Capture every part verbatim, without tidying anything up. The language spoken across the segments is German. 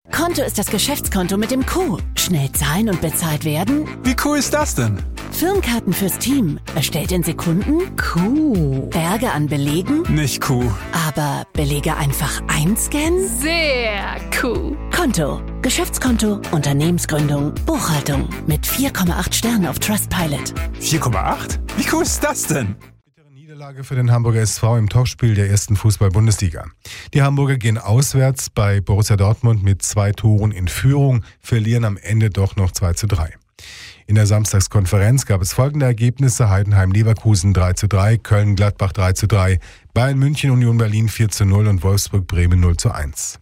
Konto ist das Geschäftskonto mit dem Q. Schnell zahlen und bezahlt werden? Wie cool ist das denn? Firmenkarten fürs Team. Erstellt in Sekunden? Q. Berge an Belegen? Nicht Q. Aber Belege einfach einscannen? Sehr cool. Konto. Geschäftskonto, Unternehmensgründung, Buchhaltung. Mit vier Komma acht Sternen auf Trustpilot. vier Komma acht? Wie cool ist das denn? Niederlage für den Hamburger S V im Topspiel der ersten Fußball-Bundesliga. Die Hamburger gehen auswärts bei Borussia Dortmund mit zwei Toren in Führung, verlieren am Ende doch noch zwei zu drei. In der Samstagskonferenz gab es folgende Ergebnisse: Heidenheim-Leverkusen drei zu drei, Köln-Gladbach drei zu drei, Bayern-München-Union Berlin vier zu null und Wolfsburg-Bremen null zu eins.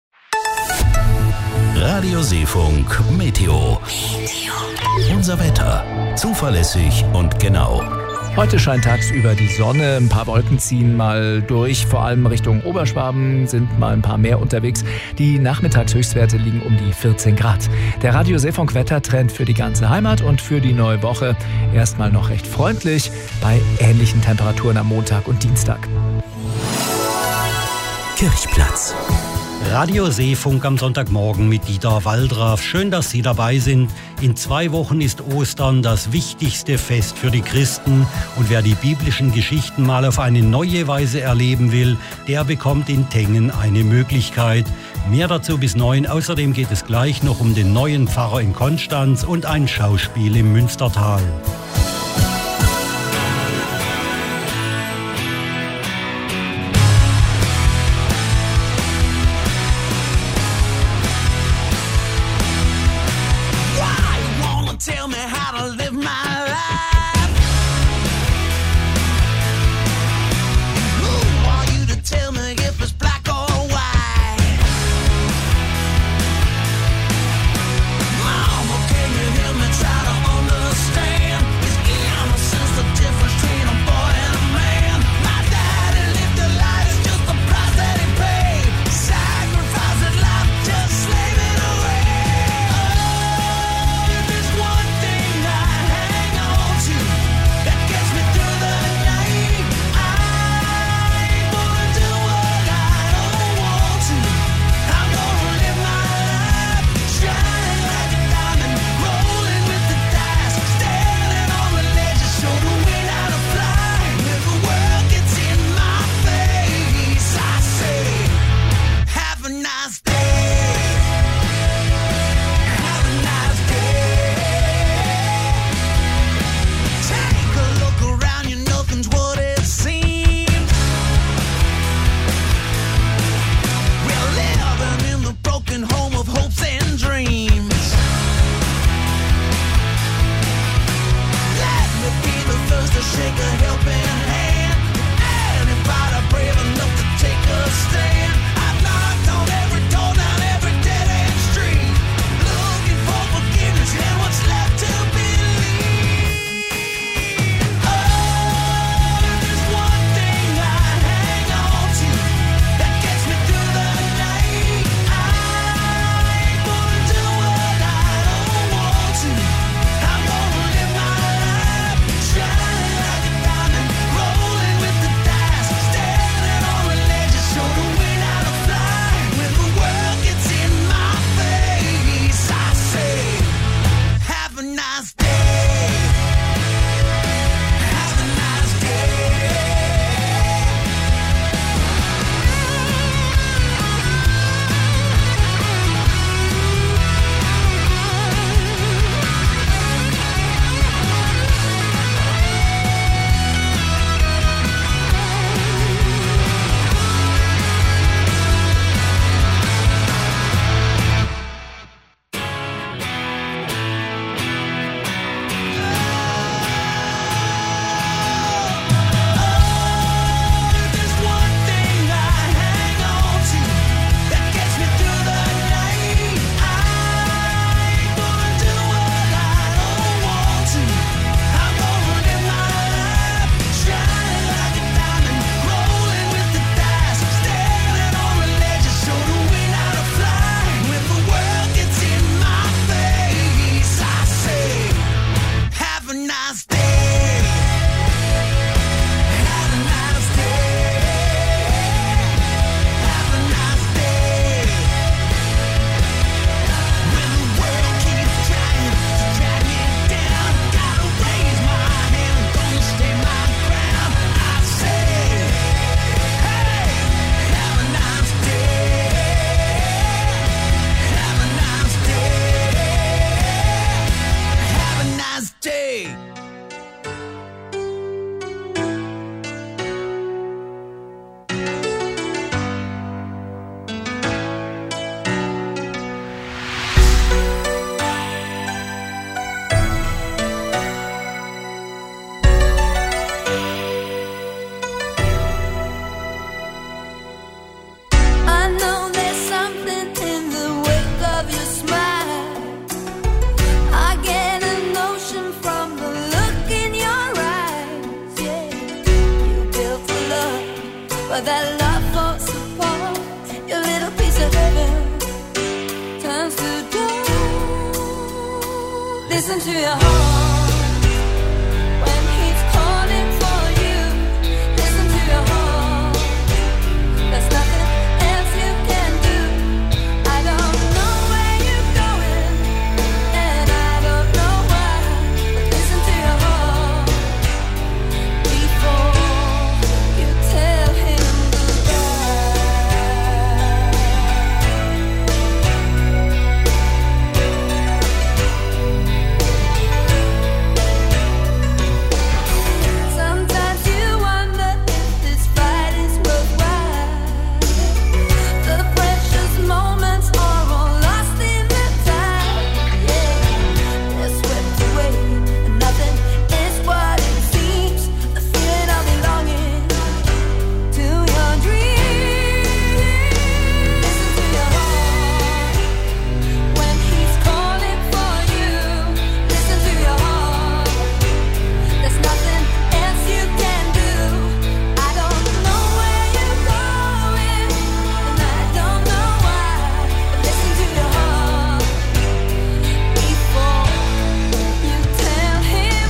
Radio Seefunk Meteo. Unser Wetter. Zuverlässig und genau. Heute scheint tagsüber die Sonne, ein paar Wolken ziehen mal durch, vor allem Richtung Oberschwaben sind mal ein paar mehr unterwegs. Die Nachmittagshöchstwerte liegen um die vierzehn Grad. Der Radio Seefunk Wettertrend für die ganze Heimat und für die neue Woche erstmal noch recht freundlich bei ähnlichen Temperaturen am Montag und Dienstag. Kirchplatz. Radio Seefunk am Sonntagmorgen mit Dieter Waldraff. Schön, dass Sie dabei sind. In zwei Wochen ist Ostern, das wichtigste Fest für die Christen. Und wer die biblischen Geschichten mal auf eine neue Weise erleben will, der bekommt in Tengen eine Möglichkeit. Mehr dazu bis neun. Außerdem geht es gleich noch um den neuen Pfarrer in Konstanz und ein Schauspiel im Münstertal. One thing I hang on to. But that love falls apart. Your little piece of heaven turns to dust. Listen to your heart when he's calling for you. Listen to your heart. There's nothing else you can do. I don't know where you're going, and I don't know why. But listen to your heart before you tell him sometimes you wonder if this fight is worthwhile. The precious moments are all lost in the tide. Yeah, they're swept away, and nothing is what it seems. The feeling of belonging to your dreams. Listen to your heart when he's calling for you. Listen to your heart. There's nothing else you can do. I don't know where you're going, and I don't know why. But listen to your heart before you tell him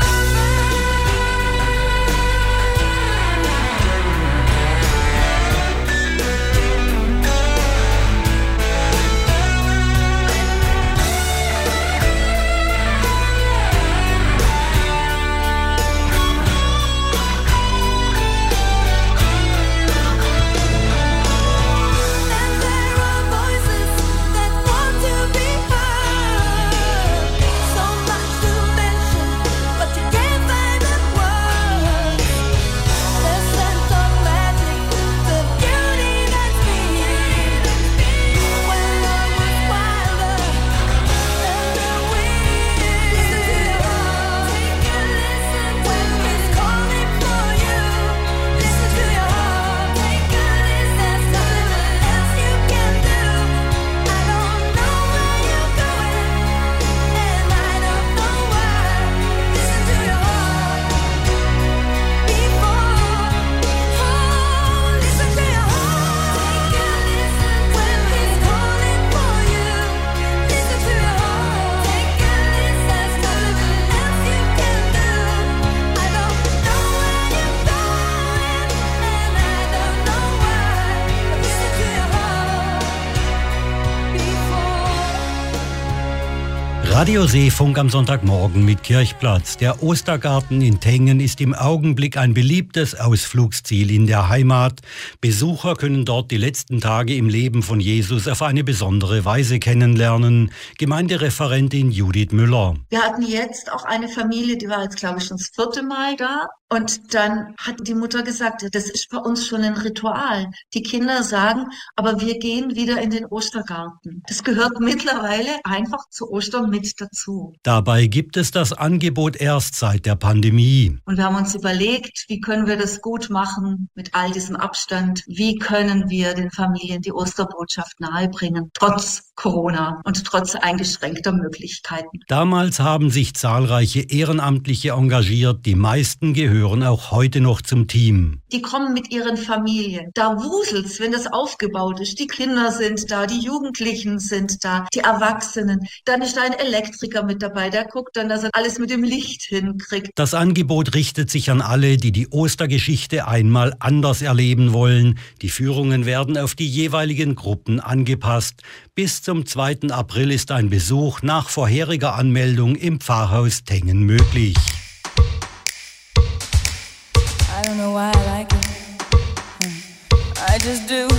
and there are voices that want to be heard. So much to mention, but you can't find the words. The sense of magic, the beauty that's been when love was wilder than the wind. Listen to your heart. Take a listen when he's calling for you. Listen to your heart. Take a listen. There's nothing else you can do. I don't know where you're going, and I don't know why. Listen to your heart before. Oh, listen to your heart. Take a listen when he's calling for you. Listen to your heart. Take a listen. There's nothing else you can do. I don't know where you're going, and I don't know why. But listen to your heart before. Radio Seefunk am Sonntagmorgen mit Kirchplatz. Der Ostergarten in Tengen ist im Augenblick ein beliebtes Ausflugsziel in der Heimat. Besucher können dort die letzten Tage im Leben von Jesus auf eine besondere Weise kennenlernen. Gemeindereferentin Judith Müller. Wir hatten jetzt auch eine Familie, die war jetzt, glaube ich, schon das vierte Mal da. Und dann hat die Mutter gesagt, das ist bei uns schon ein Ritual. Die Kinder sagen, aber wir gehen wieder in den Ostergarten. Das gehört mittlerweile einfach zu Ostern mit dazu. Dabei gibt es das Angebot erst seit der Pandemie. Und wir haben uns überlegt, wie können wir das gut machen mit all diesem Abstand? Wie können wir den Familien die Osterbotschaft nahebringen, trotz Corona und trotz eingeschränkter Möglichkeiten? Damals haben sich zahlreiche Ehrenamtliche engagiert. Die meisten gehören auch heute noch zum Team. Die kommen mit ihren Familien. Da wuselt's, wenn das aufgebaut ist. Die Kinder sind da, die Jugendlichen sind da, die Erwachsenen. Dann ist da ein Elektriker mit dabei, der guckt dann, dass er alles mit dem Licht hinkriegt. Das Angebot richtet sich an alle, die die Ostergeschichte einmal anders erleben wollen. Die Führungen werden auf die jeweiligen Gruppen angepasst. Bis zum zweiten April ist ein Besuch nach vorheriger Anmeldung im Pfarrhaus Tengen möglich. I don't know why I like it. I just do.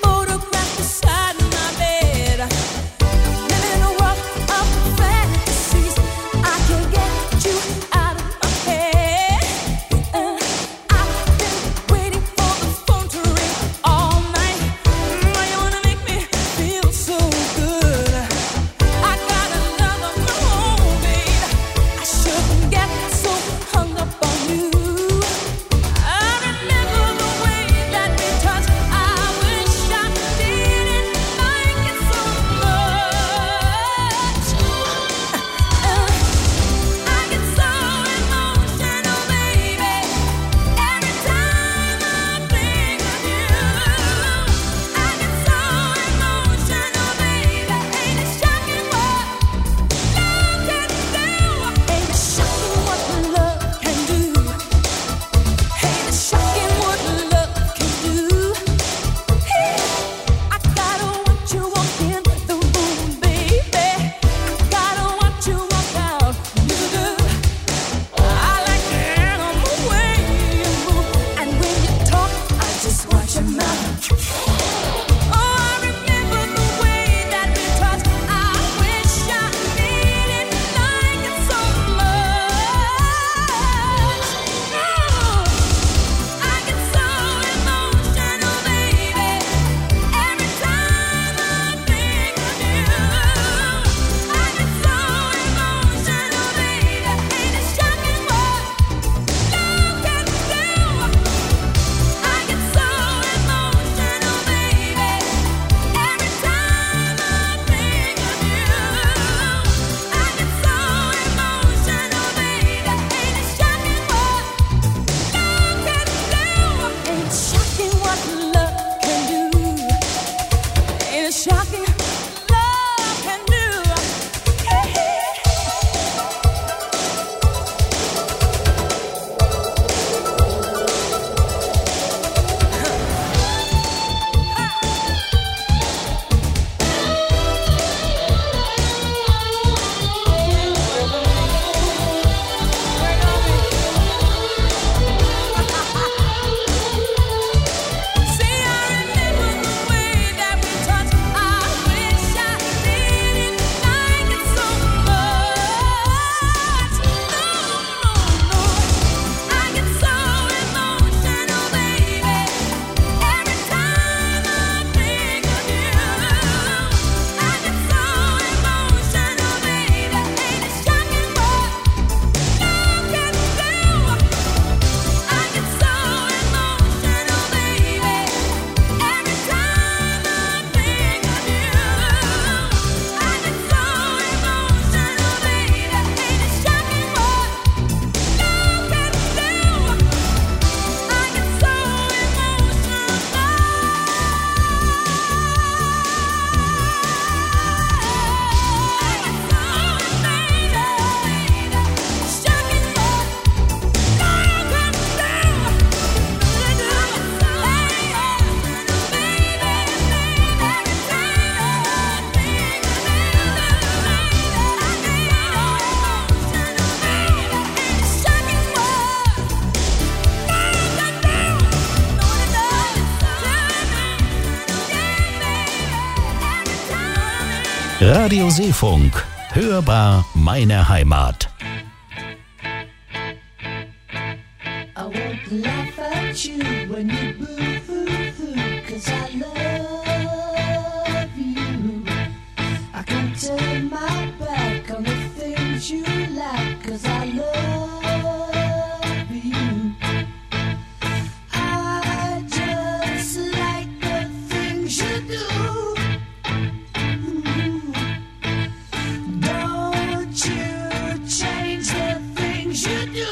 Fantasy. Radio Seefunk. Hörbar meine Heimat. I won't laugh at you when you boo-hoo-hoo, 'cause I love you. I can't turn my back on the things you like, 'cause I love you. I just like the things you do. Don't you change the things you do.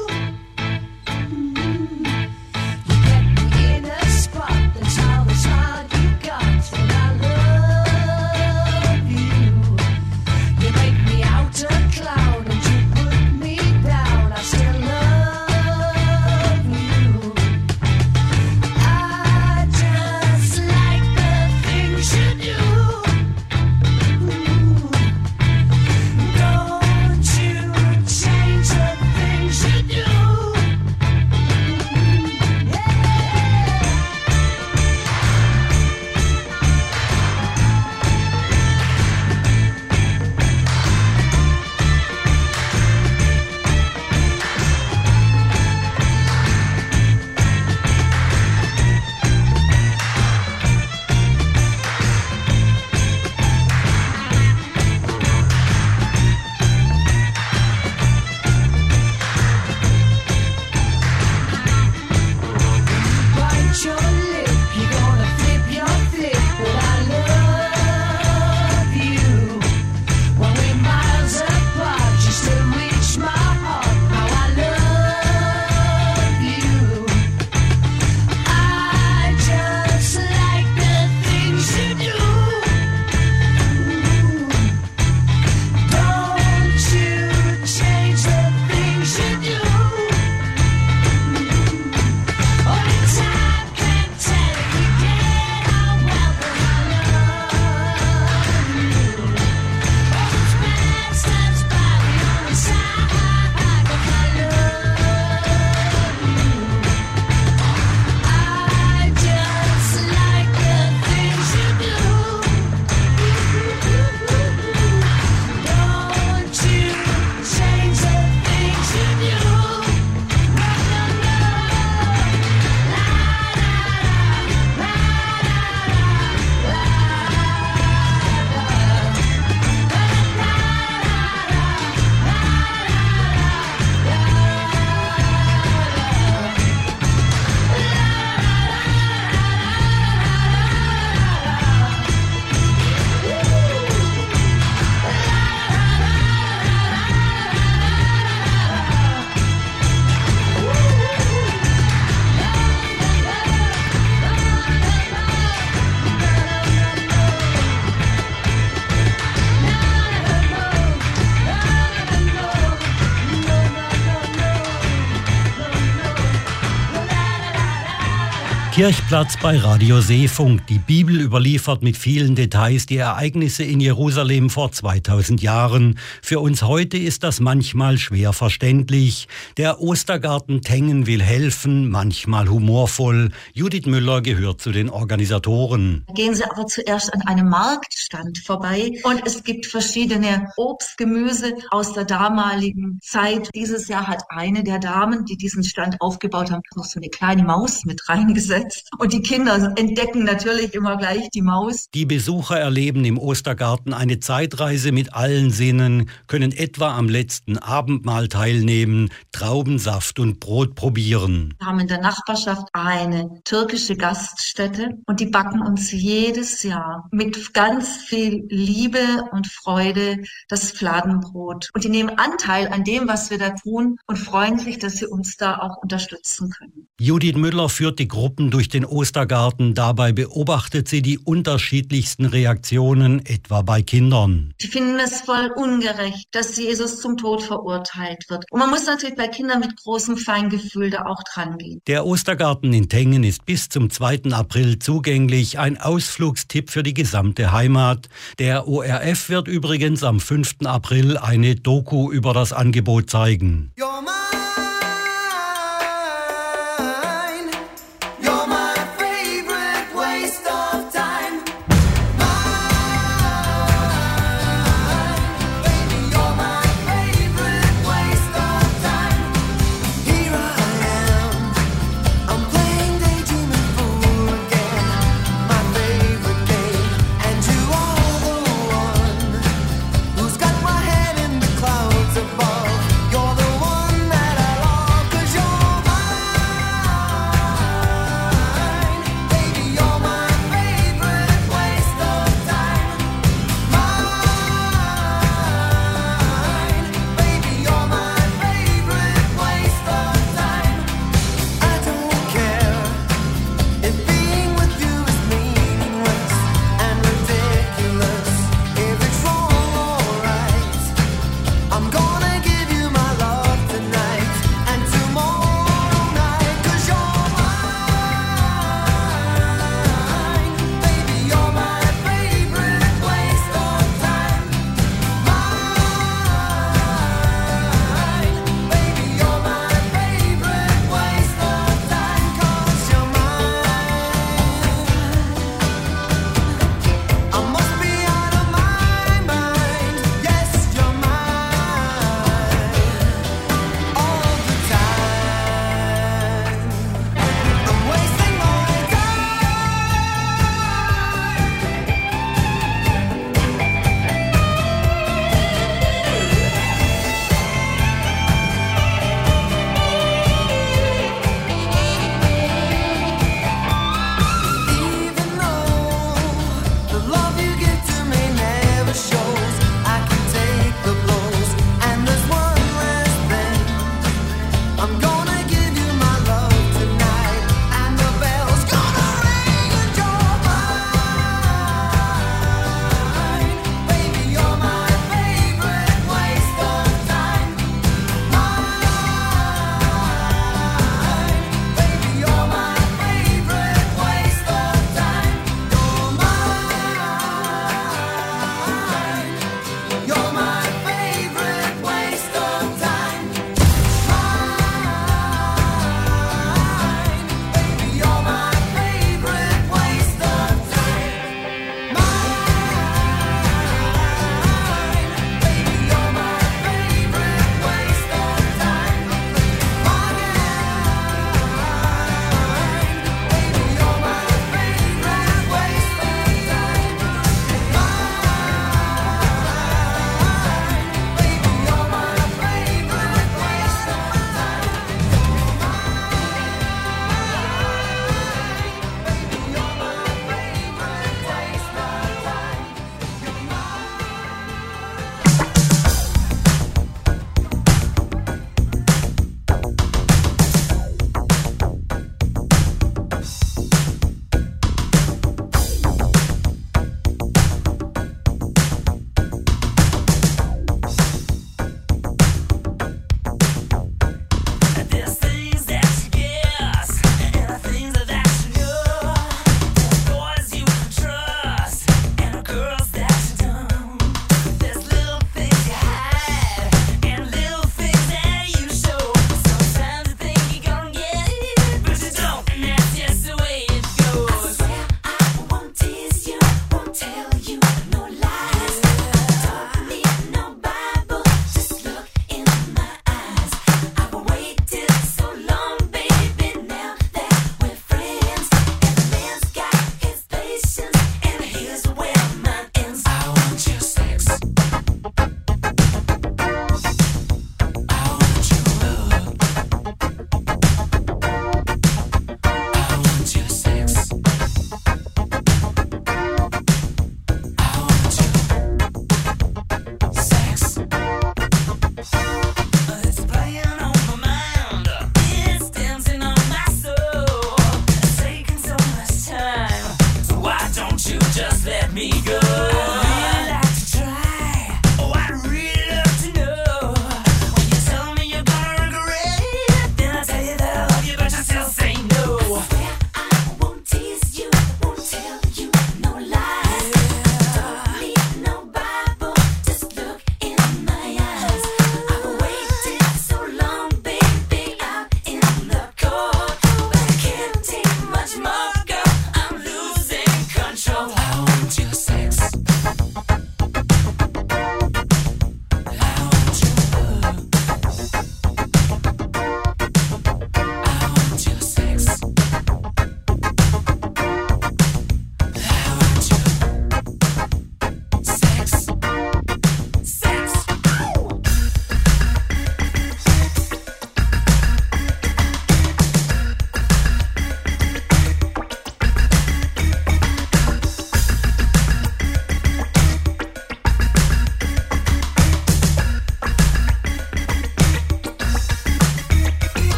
Kirchplatz bei Radio Seefunk. Die Bibel überliefert mit vielen Details die Ereignisse in Jerusalem vor zweitausend Jahren. Für uns heute ist das manchmal schwer verständlich. Der Ostergarten Tengen will helfen, manchmal humorvoll. Judith Müller gehört zu den Organisatoren. Gehen Sie aber zuerst an einem Marktstand vorbei und es gibt verschiedene Obst, Gemüse aus der damaligen Zeit. Dieses Jahr hat eine der Damen, die diesen Stand aufgebaut haben, noch so eine kleine Maus mit reingesetzt. Und die Kinder entdecken natürlich immer gleich die Maus. Die Besucher erleben im Ostergarten eine Zeitreise mit allen Sinnen, können etwa am letzten Abendmahl teilnehmen, Traubensaft und Brot probieren. Wir haben in der Nachbarschaft eine türkische Gaststätte und die backen uns jedes Jahr mit ganz viel Liebe und Freude das Fladenbrot. Und die nehmen Anteil an dem, was wir da tun und freuen sich, dass sie uns da auch unterstützen können. Judith Müller führt die Gruppen durch den Ostergarten. Dabei beobachtet sie die unterschiedlichsten Reaktionen, etwa bei Kindern. Die finden es voll ungerecht, dass Jesus zum Tod verurteilt wird. Und man muss natürlich bei Kindern mit großem Feingefühl da auch dran gehen. Der Ostergarten in Tengen ist bis zum zweiten April zugänglich. Ein Ausflugstipp für die gesamte Heimat. Der O R F wird übrigens am fünften April eine Doku über das Angebot zeigen.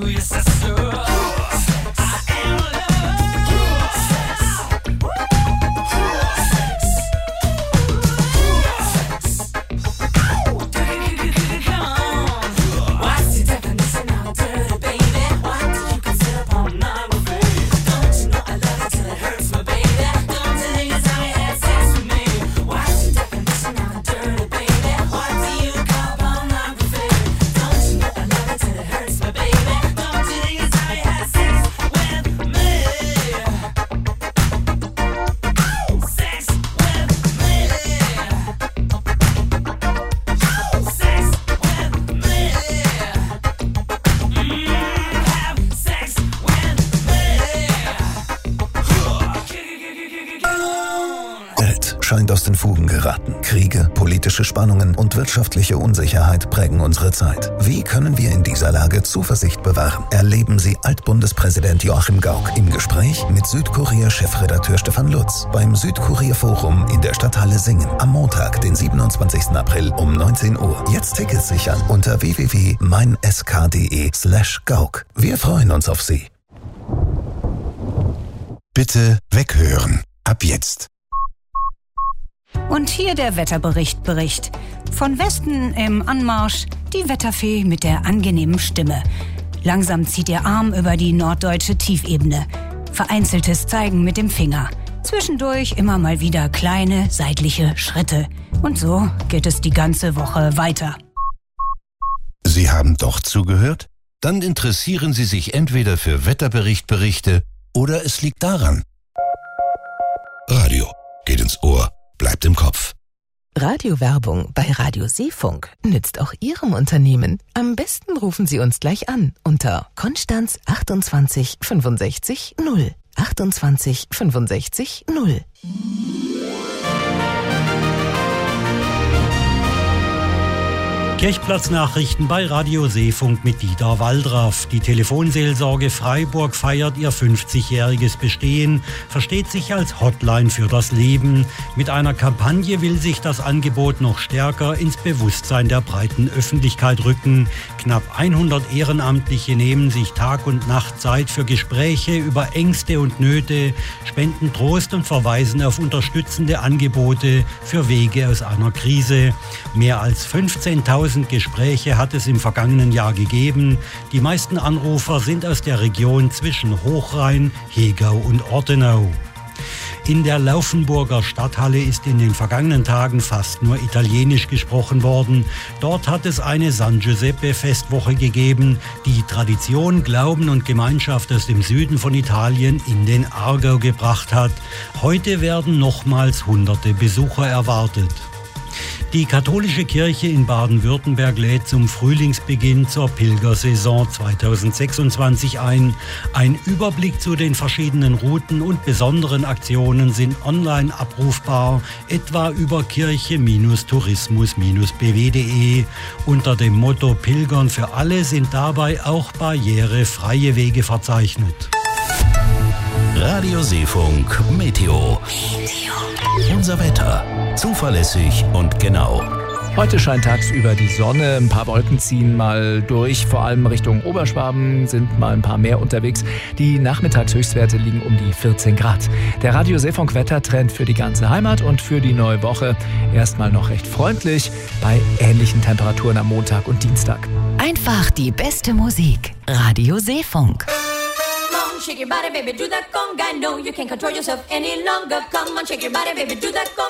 scheint aus den Fugen geraten. Kriege, politische Spannungen und wirtschaftliche Unsicherheit prägen unsere Zeit. Wie können wir in dieser Lage Zuversicht bewahren? Erleben Sie Altbundespräsident Joachim Gauck im Gespräch mit Südkurier-Chefredakteur Stefan Lutz beim Südkurier-Forum in der Stadthalle Singen am Montag, den siebenundzwanzigsten April um neunzehn Uhr. Jetzt Tickets sichern unter w w w punkt mein s k punkt d e slash gauck. Wir freuen uns auf Sie. Bitte weghören. Ab jetzt. Und hier der Wetterbericht Bericht. Von Westen im Anmarsch die Wetterfee mit der angenehmen Stimme. Langsam zieht ihr Arm über die norddeutsche Tiefebene. Vereinzeltes Zeigen mit dem Finger. Zwischendurch immer mal wieder kleine seitliche Schritte. Und so geht es die ganze Woche weiter. Sie haben doch zugehört? Dann interessieren Sie sich entweder für Wetterberichtberichte oder es liegt daran. Radio geht ins Ohr, bleibt im Kopf. Radiowerbung bei Radio Seefunk nützt auch Ihrem Unternehmen. Am besten rufen Sie uns gleich an unter Konstanz achtundzwanzig fünfundsechzig null. achtundzwanzig fünfundsechzig null. Kirchplatznachrichten bei Radio Seefunk mit Dieter Waldraff. Die Telefonseelsorge Freiburg feiert ihr fünfzigjähriges Bestehen, versteht sich als Hotline für das Leben. Mit einer Kampagne will sich das Angebot noch stärker ins Bewusstsein der breiten Öffentlichkeit rücken. Knapp hundert Ehrenamtliche nehmen sich Tag und Nacht Zeit für Gespräche über Ängste und Nöte, spenden Trost und verweisen auf unterstützende Angebote für Wege aus einer Krise. Mehr als fünfzehntausend Gespräche hat es im vergangenen Jahr gegeben. Die meisten Anrufer sind aus der Region zwischen Hochrhein, Hegau und Ortenau. In der Laufenburger Stadthalle ist in den vergangenen Tagen fast nur Italienisch gesprochen worden. Dort hat es eine San Giuseppe-Festwoche gegeben, die Tradition, Glauben und Gemeinschaft aus dem Süden von Italien in den Aargau gebracht hat. Heute werden nochmals hunderte Besucher erwartet. Die katholische Kirche in Baden-Württemberg lädt zum Frühlingsbeginn zur Pilgersaison zweitausendsechsundzwanzig ein. Ein Überblick zu den verschiedenen Routen und besonderen Aktionen sind online abrufbar, etwa über kirche tourismus b w punkt d e. Unter dem Motto Pilgern für alle sind dabei auch barrierefreie Wege verzeichnet. Radio Seefunk Meteo. Unser Wetter. Zuverlässig und genau. Heute scheint tagsüber die Sonne, ein paar Wolken ziehen mal durch, vor allem Richtung Oberschwaben sind mal ein paar mehr unterwegs. Die Nachmittagshöchstwerte liegen um die vierzehn Grad. Der Radio Seefunk Wettertrend für die ganze Heimat und für die neue Woche erstmal noch recht freundlich bei ähnlichen Temperaturen am Montag und Dienstag. Einfach die beste Musik. Radio Seefunk. Shake your body, baby, do that conga. No, you can't control yourself any longer. Come on, shake your body, baby, do that conga.